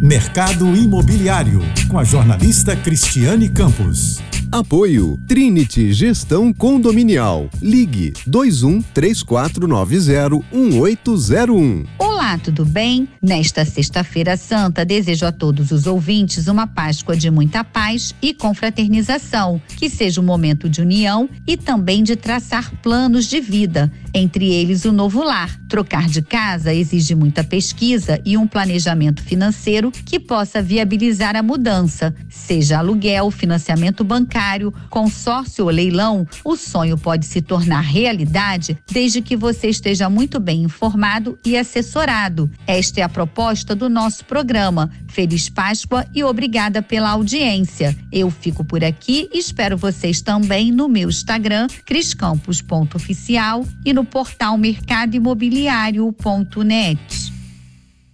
Mercado Imobiliário, com a jornalista Cristiane Campos. Apoio Trinity Gestão Condominial. Ligue 2134901801. Olá, tudo bem? Nesta sexta-feira santa, desejo a todos os ouvintes uma Páscoa de muita paz e confraternização, que seja um momento de união e também de traçar planos de vida, entre eles o novo lar. Trocar de casa exige muita pesquisa e um planejamento financeiro que possa viabilizar a mudança, seja aluguel, financiamento bancário, consórcio ou leilão. O sonho pode se tornar realidade desde que você esteja muito bem informado e assessorado. Esta é a proposta do nosso programa. Feliz Páscoa e obrigada pela audiência. Eu fico por aqui e espero vocês também no meu Instagram, criscampos.oficial, e no portal mercadoimobiliario.net.